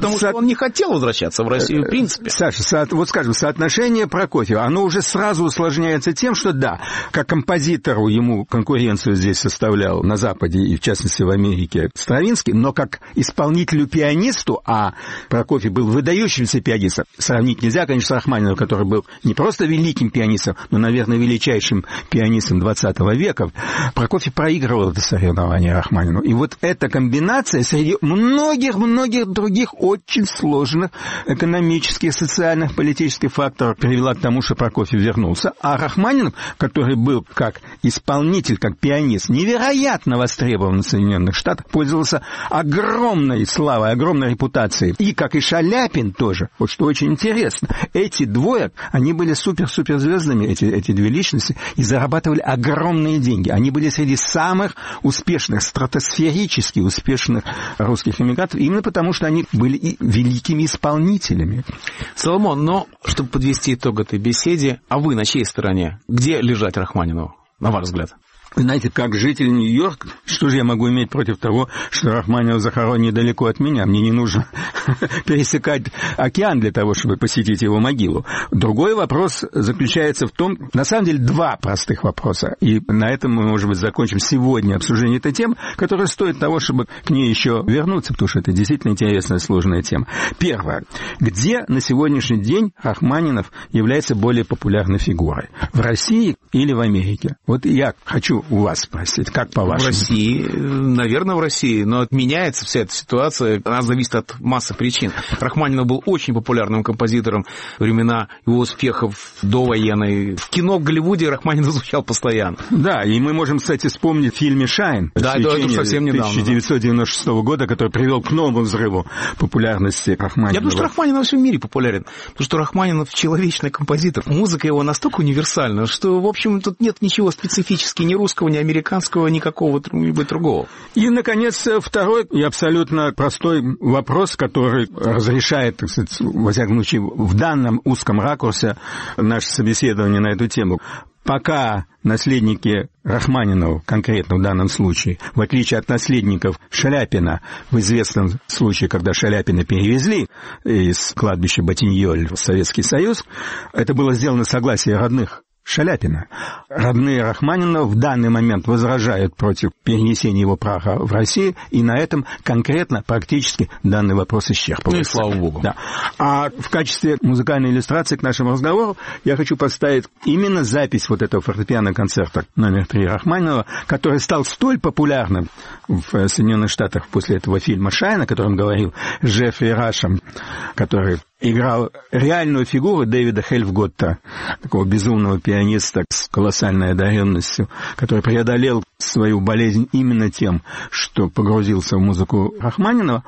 Потому Со... что он не хотел возвращаться в Россию в принципе. Саша, со... вот скажем, соотношение Прокофьева, оно уже сразу усложняется тем, что да, как композитору ему конкуренцию здесь составлял на Западе и, в частности, в Америке Стравинский, но как исполнителю-пианисту, а Прокофьев был выдающимся пианистом, сравнить нельзя, конечно, с Рахманиновым, который был не просто великим пианистом, но, наверное, величайшим пианистом двадцатого века, Прокофьев проигрывал это соревнование Рахманину. И вот эта комбинация среди многих-многих других очень сложных экономических, социальных, политических факторов привела к тому, что Прокофьев вернулся. А Рахманинов, который был как исполнитель, как пианист, невероятно востребован в Соединенных Штатах, пользовался огромной славой, огромной репутацией. И, как и Шаляпин тоже, вот что очень интересно, эти двое, они были супер-суперзвездами, эти, эти две личности, и зарабатывали огромные деньги. Они были среди самых успешных, стратосферически успешных русских эмигрантов, именно потому, что они были и великими исполнителями. Соломон, но, чтобы подвести итог этой беседе, а вы на чьей стороне? Где лежать Рахманинову, на ваш взгляд? Знаете, как житель Нью-Йорка, что же я могу иметь против того, что Рахманинов захоронен недалеко от меня? Мне не нужно пересекать океан для того, чтобы посетить его могилу. Другой вопрос заключается в том, на самом деле, два простых вопроса. И на этом мы, может быть, закончим сегодня обсуждение этой темы, которая стоит того, чтобы к ней еще вернуться, потому что это действительно интересная, сложная тема. Первое. Где на сегодняшний день Рахманинов является более популярной фигурой? В России или в Америке? Вот я хочу у вас спросить, как по-вашему? В России, наверное, в России, но меняется вся эта ситуация, она зависит от массы причин. Рахманинов был очень популярным композитором времена его успехов довоенной. В кино в Голливуде Рахманинов звучал постоянно. Да, и мы можем, кстати, вспомнить в фильме «Шайн», да, это совсем недавно, тысяча девятьсот девяносто шестого года, который привел к новому взрыву популярности Рахманинова. Я думаю, что Рахманинов во всем мире популярен, потому что Рахманинов человечный композитор. Музыка его настолько универсальна, что, в общем, тут нет ничего специфически ни русского, ни американского, никакого-нибудь другого. И, наконец, второй и абсолютно простой вопрос, который разрешает, так сказать, во всяком случае, в данном узком ракурсе наше собеседование на эту тему. Пока наследники Рахманинова, конкретно в данном случае, в отличие от наследников Шаляпина, в известном случае, когда Шаляпина перевезли из кладбища Ботиньоль в Советский Союз, это было сделано с согласия родных Шаляпина. Родные Рахманинова в данный момент возражают против перенесения его праха в Россию, и на этом конкретно практически данный вопрос исчерпывается. Ну и слава богу. Да. А в качестве музыкальной иллюстрации к нашему разговору я хочу поставить именно запись вот этого фортепианного концерта номер три Рахманинова, который стал столь популярным в Соединенных Штатах после этого фильма «Шайн», о котором говорил Джеффри Рашем, который играл реальную фигуру Дэвида Хельфготта, такого безумного пианиста с колоссальной одаренностью, который преодолел свою болезнь именно тем, что погрузился в музыку Рахманинова.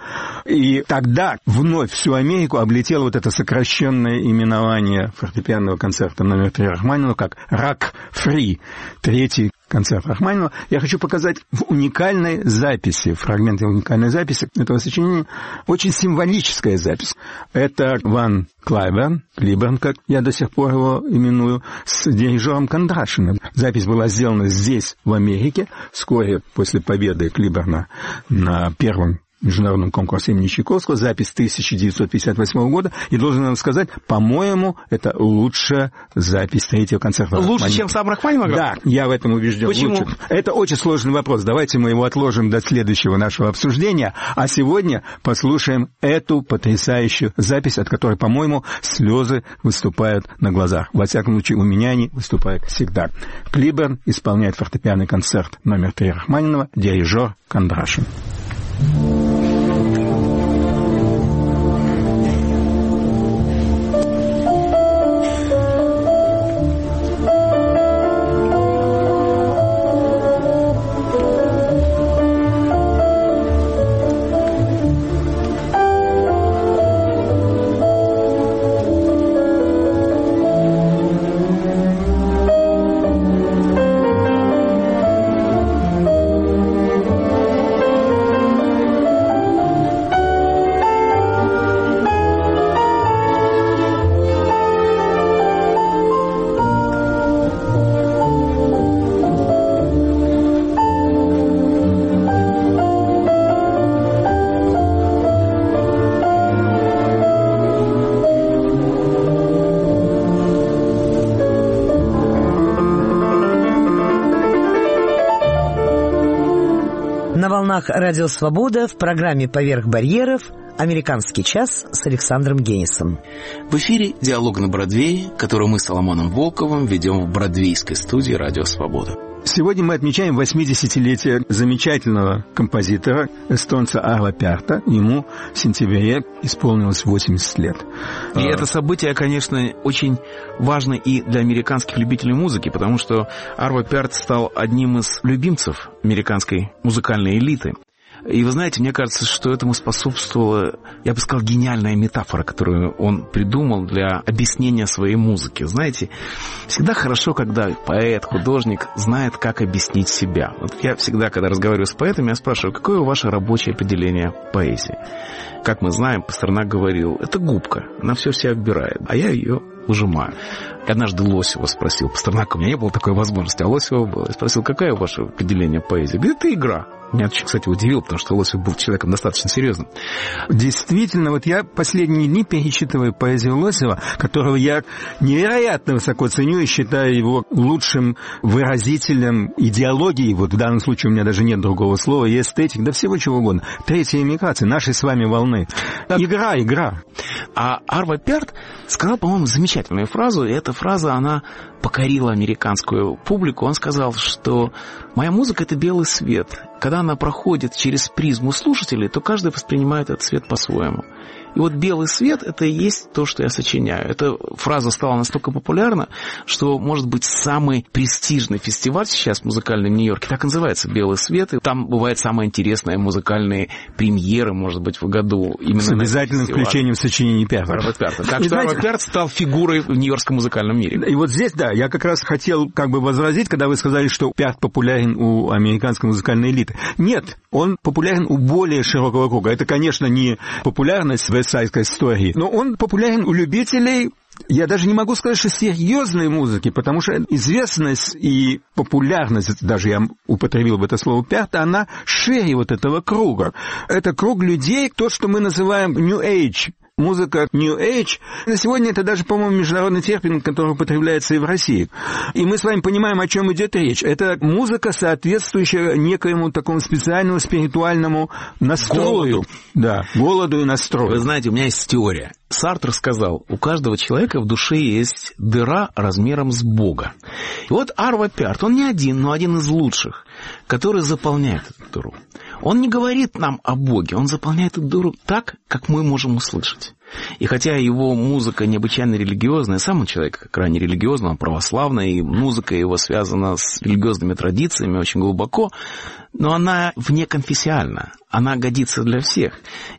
И тогда вновь всю Америку облетело вот это сокращенное именование фортепианного концерта номер три Рахманинова как «Рак-фри», третий концерт Рахманинова. Я хочу показать в уникальной записи, фрагменты уникальной записи этого сочинения, очень символическая запись. Это Ван Клайберн, Клиберн, как я до сих пор его именую, с дирижером Кондрашиным. Запись была сделана здесь, в Америке, вскоре после победы Клиберна на первом международном конкурсе имени Чайковского, запись тысяча девятьсот пятьдесят восьмого года, и должен вам сказать, по-моему, это лучшая запись третьего концерта. Лучше, Рахманинова. чем сам Рахманинов? Да, я в этом убежден. Почему? Лучше. Это очень сложный вопрос. Давайте мы его отложим до следующего нашего обсуждения. А сегодня послушаем эту потрясающую запись, от которой, по-моему, слезы выступают на глазах. Во всяком случае, у меня они выступают всегда. Клиберн исполняет фортепианный концерт номер три Рахманинова, дирижер Кондрашин. На волнах Радио Свобода в программе «Поверх барьеров» «Американский час» с Александром Генисом. В эфире «Диалог на Бродвее», который мы с Соломоном Волковым ведем в бродвейской студии «Радио Свобода». Сегодня мы отмечаем восьмидесятилетие замечательного композитора, эстонца Арво Пярта. Ему в сентябре исполнилось восемьдесят лет. И а... это событие, конечно, очень важно и для американских любителей музыки, потому что Арво Пярт стал одним из любимцев американской музыкальной элиты. И вы знаете, мне кажется, что этому способствовала, я бы сказал, гениальная метафора, которую он придумал для объяснения своей музыки. Знаете, всегда хорошо, когда поэт, художник знает, как объяснить себя. Вот я всегда, когда разговариваю с поэтами, я спрашиваю, какое ваше рабочее определение поэзии? Как мы знаем, Пастернак говорил, это губка, она все себя вбирает, а я ее выжимаю. И однажды Лосева спросил, Пастернака, у меня не было такой возможности, а Лосева было. Я спросил, какое ваше определение поэзии? Говорит, это игра. Меня это, кстати, удивило, потому что Лосев был человеком достаточно серьезным. Действительно, вот я последние дни перечитываю поэзию Лосева, которого я невероятно высоко ценю и считаю его лучшим выразителем идеологии, вот в данном случае у меня даже нет другого слова, и эстетик, да всего чего угодно. Третья эмиграция, нашей с вами волны. Игра, игра. А Арво Пярт сказал, по-моему, замечательную фразу, и эта фраза, она покорила американскую публику. Он сказал, что моя музыка — это белый свет. Когда она проходит через призму слушателей, то каждый воспринимает этот свет по-своему. И вот белый свет — это и есть то, что я сочиняю. Эта фраза стала настолько популярна, что, может быть, самый престижный фестиваль сейчас музыкальный в Нью-Йорке так и называется «Белый свет». И там бывают самые интересные музыкальные премьеры, может быть, в году. Именно с обязательным включением сочинений Пярта. Арво Пярта. Так что Арво Пярт стал фигурой в нью-йоркском музыкальном мире. И вот здесь, да, я как раз хотел как бы возразить, когда вы сказали, что Пярт популярен у американской музыкальной элиты. Нет, он популярен у более широкого круга. Это, конечно, не популярность в вестсайдской истории, но он популярен у любителей, я даже не могу сказать, что серьезной музыки, потому что известность и популярность, даже я употребил бы это слово Пярта, она шире вот этого круга. Это круг людей, то, что мы называем New Age. Музыка New Age. На сегодня это даже, по-моему, международный термин, который употребляется и в России. И мы с вами понимаем, о чем идет речь. Это музыка, соответствующая некоему такому специальному спиритуальному настрою. Голоду. Да, голоду и настрою. Вы знаете, у меня есть теория. Сартр сказал, у каждого человека в душе есть дыра размером с Бога. И вот Арво Пярт, он не один, но один из лучших, который заполняет эту дыру. Он не говорит нам о Боге, он заполняет эту дыру так, как мы можем услышать. И хотя его музыка необычайно религиозная, сам он человек крайне религиозный, он православный, и музыка его связана с религиозными традициями очень глубоко, но она внеконфессиональна, она годится для всех.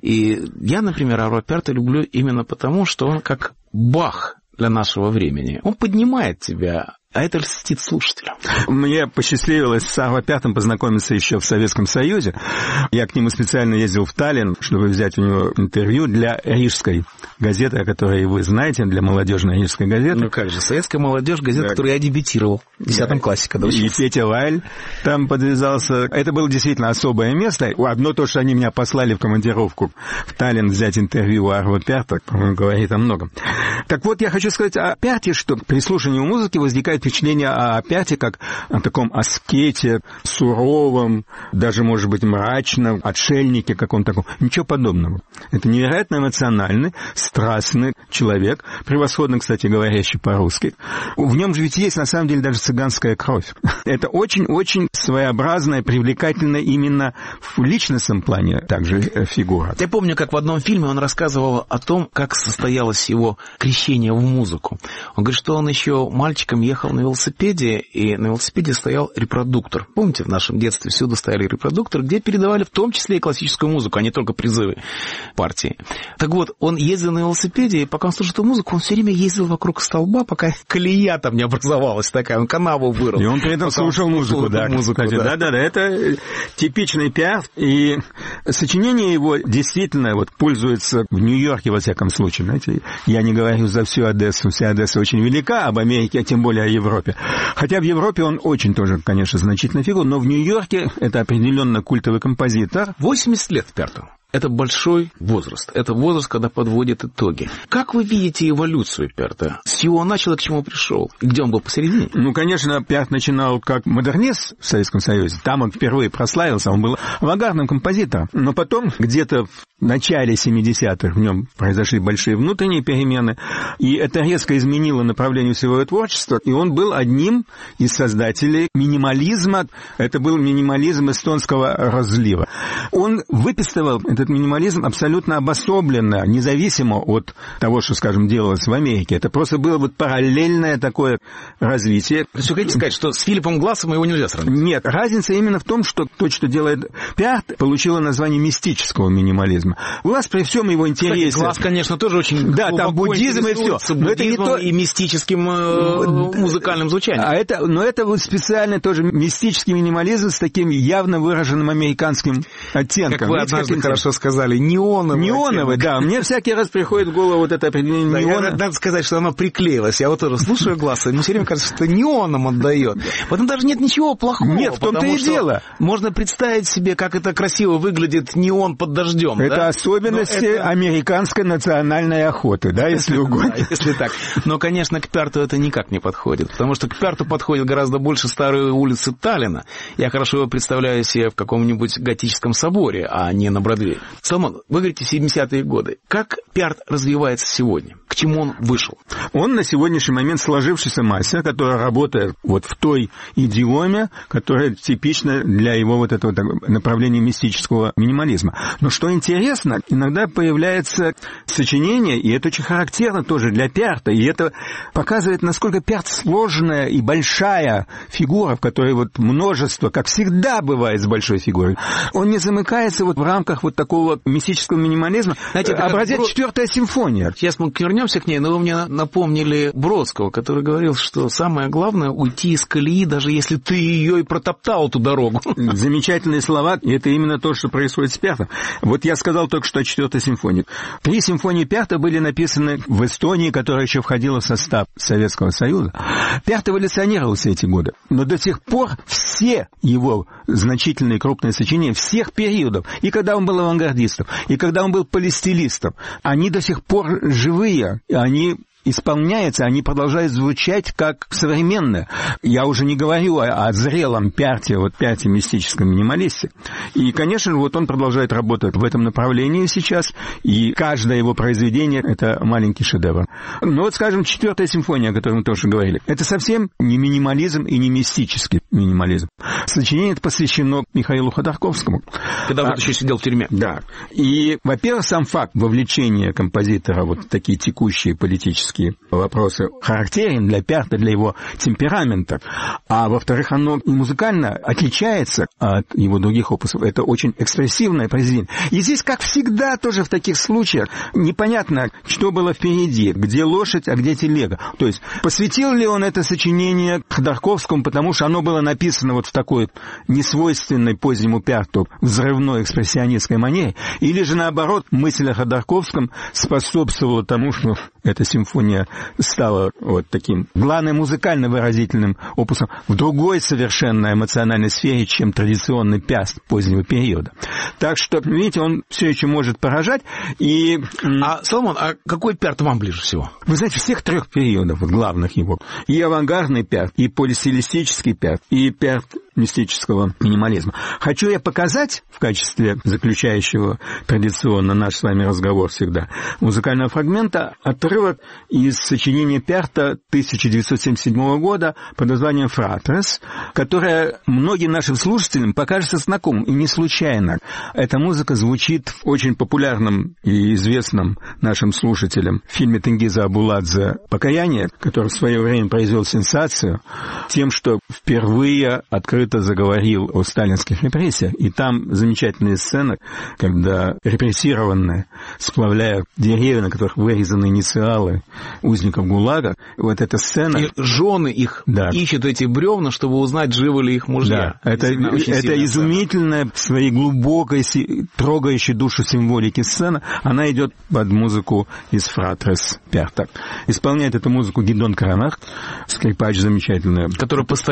И я, например, Арво Пярта люблю именно потому, что он как Бах для нашего времени. Он поднимает тебя, а это льстит слушателям. Мне посчастливилось с Арво Пяртом познакомиться еще в Советском Союзе. Я к нему специально ездил в Таллин, чтобы взять у него интервью для рижской газеты, о которой вы знаете, для молодежной рижской газеты. Ну как же, советская молодежь, газета, да, которой я дебютировал в десятом да. классе. Когда и Петя Лайль там подвязался. Это было действительно особое место. Одно то, что они меня послали в командировку в Таллин взять интервью у Арво Пярта, по-моему, говорит о многом. Так вот, я хочу сказать о Пярте, что при слушании музыки возникает впечатление о Пярте как о таком аскете, суровом, даже, может быть, мрачном, отшельнике каком-то таком. Ничего подобного. Это невероятно эмоциональный, страстный человек, превосходно, кстати, говорящий по-русски. В нем же ведь есть, на самом деле, даже цыганская кровь. Это очень-очень своеобразная, привлекательная именно в личностном плане также фигура. Я помню, как в одном фильме он рассказывал о том, как состоялось его крещение в музыку. Он говорит, что он еще мальчиком ехал на велосипеде, и на велосипеде стоял репродуктор. Помните, в нашем детстве всюду стояли репродукторы, где передавали в том числе и классическую музыку, а не только призывы партии. Так вот, он ездил на велосипеде, и пока он слушал эту музыку, он все время ездил вокруг столба, пока колея там не образовалась такая, он канаву вырыл. И он при этом слушал музыку, да. Музыку, кстати, да. Да, да, это типичный Пярт, и сочинение его действительно вот пользуется в Нью-Йорке, во всяком случае. Знаете, я не говорю за всю Одессу, вся Одесса очень велика, об Америке, а тем более о Европе. Хотя в Европе он очень тоже, конечно, значительная фигура, но в Нью-Йорке это определенно культовый композитор. восемьдесят лет Пярту. это большой возраст. Это возраст, когда подводит итоги. Как вы видите эволюцию Пярта? С чего он начал и к чему пришел? И где он был посередине? Ну, конечно, Пярт начинал как модернист в Советском Союзе. Там он впервые прославился. Он был авангардным композитором. Но потом, где-то в начале семидесятых, в нем произошли большие внутренние перемены. И это резко изменило направление всего его творчества. И он был одним из создателей минимализма. Это был минимализм эстонского разлива. Он выписывал этот минимализм абсолютно обособленно, независимо от того, что, скажем, делалось в Америке. Это просто было вот параллельное такое развитие. То есть вы хотите сказать, что с Филиппом Глассом его нельзя сравнить? Нет. Разница именно в том, что то, что делает Пярт, получило название мистического минимализма. Гласс при всем его интересе... Кстати, Гласс, конечно, тоже очень... Да, там буддизм и все. Но это не то... и мистическим э, музыкальным звучанием. А это, но это вот специально тоже мистический минимализм с таким явно выраженным американским оттенком. Как вы Видите, однажды как хорошо сказали, неоновый. Неоновый, да. Мне всякий раз приходит в голову вот это определение да, неона. Надо сказать, что оно приклеилось. Я вот тоже слушаю Гласса, и мне все время кажется, что неоном отдает. В этом даже нет ничего плохого. Нет, в том-то и дело. Можно представить себе, как это красиво выглядит неон под дождем. Это да? особенности это... американской национальной охоты, да, если угодно. Да, если так. Но, конечно, к Пярту это никак не подходит, потому что к Пярту подходит гораздо больше старые улицы Таллина. Я хорошо его представляю себе в каком-нибудь готическом соборе, а не на Бродвее. Соломон, вы говорите семидесятые годы. Как Пярт развивается сегодня? К чему он вышел? Он на сегодняшний момент сложившийся мастер, который работает вот в той идиоме, которая типична для его вот этого направления мистического минимализма. Но что интересно, иногда появляется сочинение, и это очень характерно тоже для Пярта, и это показывает, насколько Пярт сложная и большая фигура, в которой вот множество, как всегда бывает с большой фигурой. Он не замыкается вот в рамках вот такого мистического минимализма. Знаете, образец Бро... четвертая симфония. Сейчас мы вернемся к ней, но вы мне напомнили Бродского, который говорил, что самое главное — уйти из колеи, даже если ты ее и протоптал, эту дорогу. Замечательные слова, и это именно то, что происходит с Пяртом. Вот я сказал только что о четвертой симфонии. Три симфонии Пярта были написаны в Эстонии, которая еще входила в состав Советского Союза. Пярт эволюционировал все эти годы, но до сих пор все его значительные крупные сочинения всех периодов, и когда он был авангардистом, и когда он был полистилистом, они до сих пор живые, они исполняются, они продолжают звучать как современные. Я уже не говорю о, о зрелом Пярте, вот Пярте мистическом минималисте. И, конечно, вот он продолжает работать в этом направлении сейчас, и каждое его произведение — это маленький шедевр. Но вот, скажем, четвертая симфония, о которой мы тоже говорили, это совсем не минимализм и не мистический минимализм. Сочинение это посвящено Михаилу Ходорковскому. Когда он а, еще сидел в тюрьме. Да. И, во-первых, сам факт вовлечения композитора вот в такие текущие политические вопросы характерен для Пярта, для его темперамента. А во-вторых, оно музыкально отличается от его других опусов. Это очень экспрессивное произведение. И здесь, как всегда, тоже в таких случаях непонятно, что было впереди, где лошадь, а где телега. То есть, посвятил ли он это сочинение Ходорковскому, потому что оно было написано вот в такой несвойственной позднему Пярту взрывной экспрессионистской манере, или же, наоборот, мысль о Ходорковском способствовала тому, что эта симфония стала вот таким главным музыкально-выразительным опусом в другой совершенно эмоциональной сфере, чем традиционный Пярт позднего периода. Так что, видите, он все еще может поражать. И... А, Соломон, а какой Пярт вам ближе всего? Вы знаете, всех трех периодов главных его. И авангардный Пярт, и полистилистический Пярт, и Пярт мистического минимализма. Хочу я показать в качестве заключающего традиционно наш с вами разговор всегда музыкального фрагмента отрывок из сочинения Пярта тысяча девятьсот семьдесят седьмого года под названием «Фратрес», которое многим нашим слушателям покажется знакомым, и не случайно. Эта музыка звучит в очень популярном и известном нашим слушателям фильме Тенгиза Абуладзе «Покаяние», который в свое время произвел сенсацию тем, что впервые открыто заговорил о сталинских репрессиях, и там замечательная сцена, когда репрессированные сплавляют деревья, на которых вырезаны инициалы узников ГУЛАГа. Вот эта сцена... И жены их да. ищут эти бревна, чтобы узнать, живы ли их мужья. Да. Это, это изумительная, в своей глубокой, трогающей душу символики сцена. Она идет под музыку из «Фратрес» Пярта. Исполняет эту музыку Гидон Кранах, скрипач замечательный. Который постоянно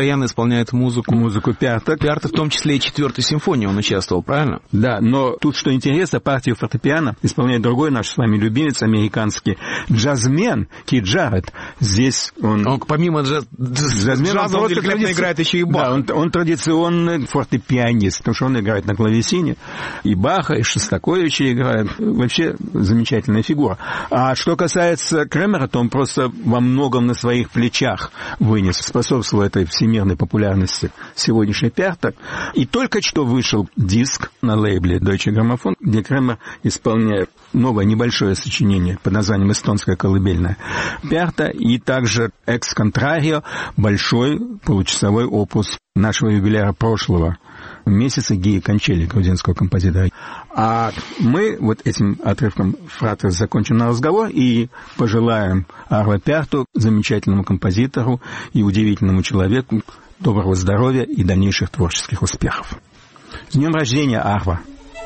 постоянно исполняет музыку. Музыку Пиарта. Пиарта, в том числе и четвертой симфонии он участвовал, правильно? Да, но тут, что интересно, партию фортепиано исполняет другой наш с вами любимец американский джазмен Кит Джарретт. Здесь он... Он помимо джаз... джазмена, джаза, он, он великолепно традици... играет еще и Баха. Да, он, он традиционный фортепианист, потому что он играет на клавесине. И Баха, и Шостаковича играет. Вообще замечательная фигура. А что касается Кремера, то он просто во многом на своих плечах вынес, способствовал этой всемирной популярности сегодняшней Пиарта. И только что вышел диск на лейбле Deutsche Grammophon, где Кремер исполняет новое небольшое сочинение под названием «Эстонская колыбельная» Пиарта, и также «Экс контрарио», большой получасовой опус нашего юбиляра прошлого месяца Гии Кончелли, грузинского композитора. А мы вот этим отрывком фратрес закончим наш разговор и пожелаем Арво Пиарту, замечательному композитору и удивительному человеку, доброго здоровья и дальнейших творческих успехов. С днем рождения, Арво!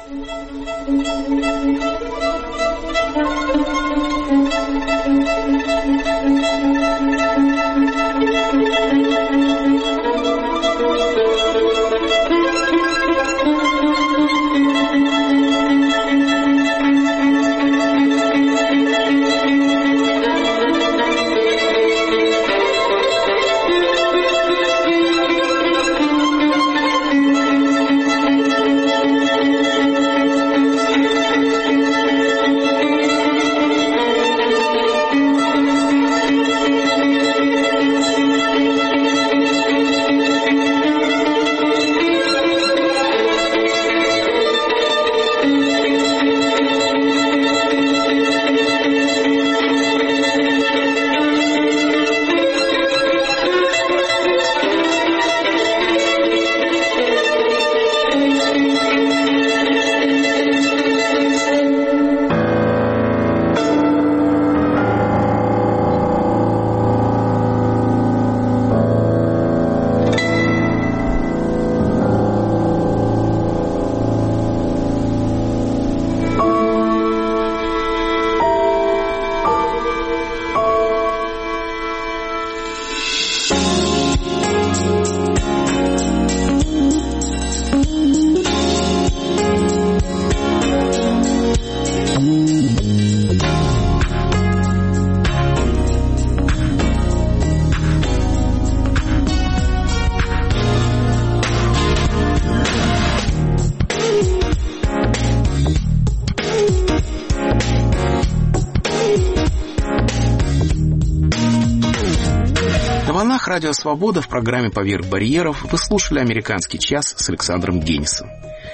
Радио «Свобода» в программе «Поверх барьеров» вы слушали «Американский час» с Александром Генисом.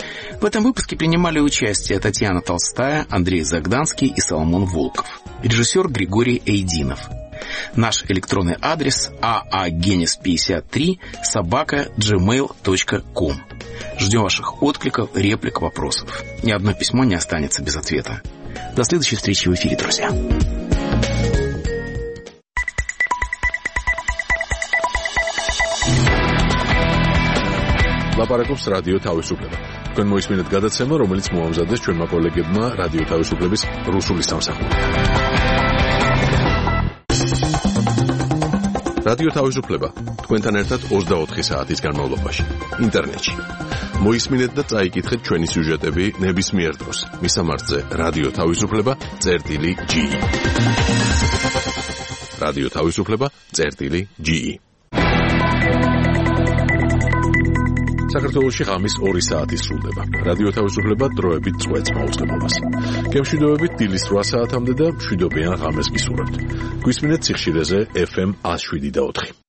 В этом выпуске принимали участие Татьяна Толстая, Андрей Загданский и Соломон Волков. Режиссер Григорий Эйдинов. Наш электронный адрес а а генис пятьдесят три собака джимейл точка ком. Ждем ваших откликов, реплик, вопросов. Ни одно письмо не останется без ответа. До следующей встречи в эфире, друзья. ლაპარაკობს რადიო თავისუფლება. თქვენ მოისმინეთ გადაცემა, რომელიც მოამზადეს ჩვენმა კოლეგებმა რადიო თავისუფლების რუსული სამსახური. რადიო თავისუფლება თქვენთან ერთად ოცდაოთხი საათის განმავლობაში ინტერნეტში. მოისმინეთ და წაიკითხეთ ჩვენი სიუჟეტები ნებისმიერ დროს. მისამართზე რადიო თავისუფლება წერტილი ჯი ი. რადიო თავისუფლება წერტილი ჯი ი. საქართველოში ღამის ორი საათი სრულდება. რადიო თავისუფლება დროებით წვეთს მაუწყებლობას. გემშვიდობებით დილის რვა საათამდე და მშვიდობიან ღამეს გისურვებთ. გვისმინეთ სიხშირეზე ეფ ემ ათს შვიდი და ოთხი.